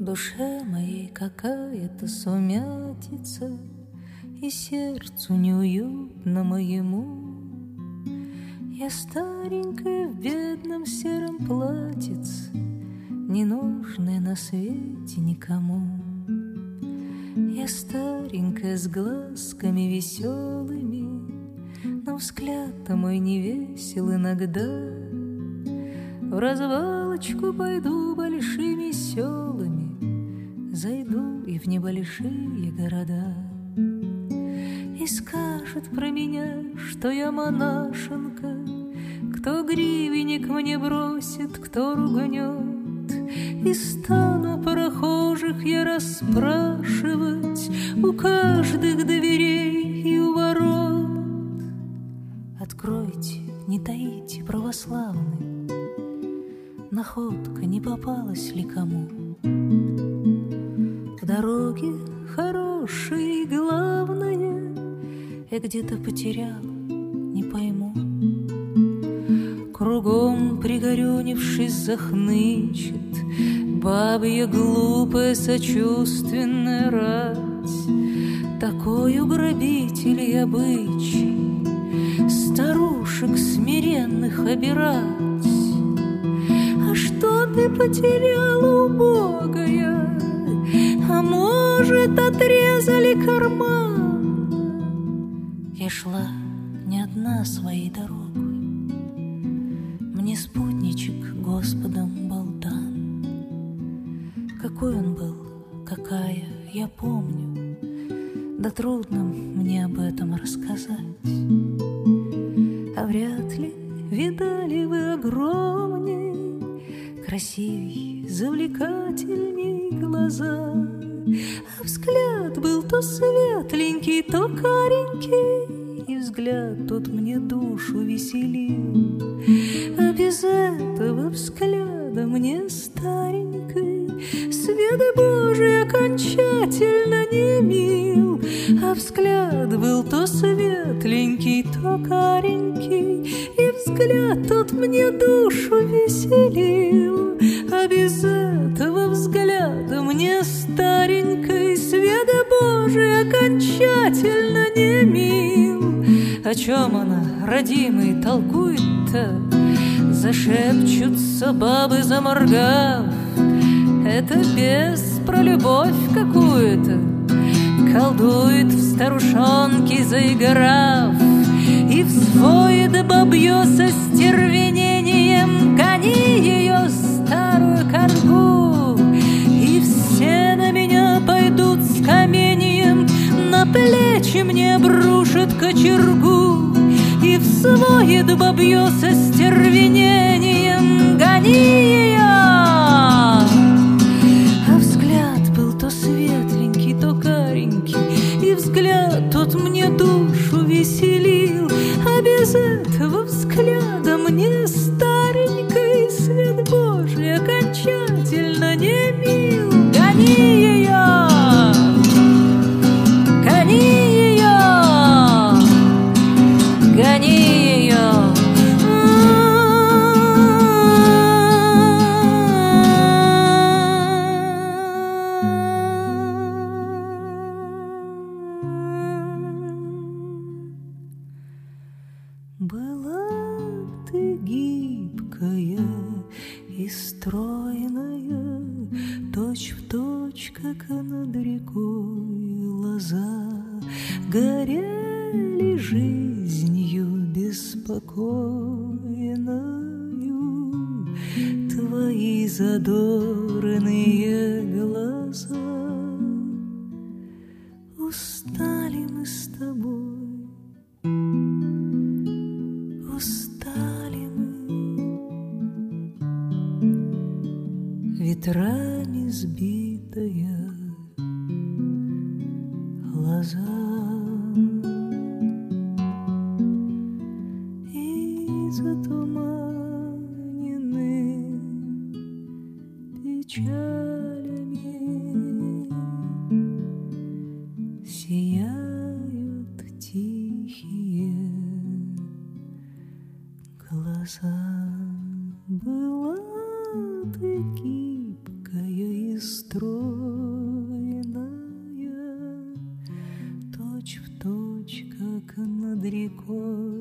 душе моей какая-то сумятица, и сердцу неуютно моему. Я старенькая в бедном сером платьице, ненужная на свете никому. Я старенькая с глазками веселыми, но взгляд-то мой не весел иногда. В развалочку пойду большими селами, зайду и в небольшие города. И скажут про меня, что я монашенка, кто гривенник мне бросит, кто ругнет. И стану прохожих я расспрашивать у каждых дверей и у ворот. Откройте, не таите, православные, находка не попалась ли кому? В дороге хорошей и главное я где-то потерял, не пойму. Кругом пригорюнившись захнычет бабья глупая сочувственная рать. Такой уграбитель и обычай старушек смиренных обирать. А что ты потеряла, убогая? А может, отрезали карман? Я шла не одна своей дорогой, мне спутничек Господом был дан. Какой он был, какая, я помню, да трудно мне об этом рассказать. А вряд ли видали вы огромней, красивей, завлекательней глаза. А взгляд был то светленький, то каренький, и взгляд тот мне душу веселил. А без этого взгляда мне старенькой свет Божий окончательно не мил. А взгляд был то светленький, то каренький, и взгляд тот мне душу веселил. А без этого взгляда мне старенькой свет Божий окончательно не мил. О чем она, родимый, толкует-то? Зашепчутся бабы, заморгав. Это бес про любовь какую-то колдует в старушонке, заиграв. И взвоет бабье со стервенением: гони ее, старую коргу. И все на меня пойдут с каменьем, на плечи мне обрушат кочергу. И взвоет бабье со стервенением: гони ее. А взгляд был то светленький, то каренький, и взгляд тот мне душу веселил. А без этого взгляда мне старенькой свет Божий окончательно не мил. Гони ее, гони ее, гони ее. Была ты гибкая и стройная, точь-в-точь, как над рекой лоза. Горели жизнью беспокойною твои задорные глаза. Устали мы с тобой, устали мы, ветрами сбитая лоза. И затуманены печалями сияют тихие глаза. Была ты гибкая и стройная, точь в точь, как над рекой.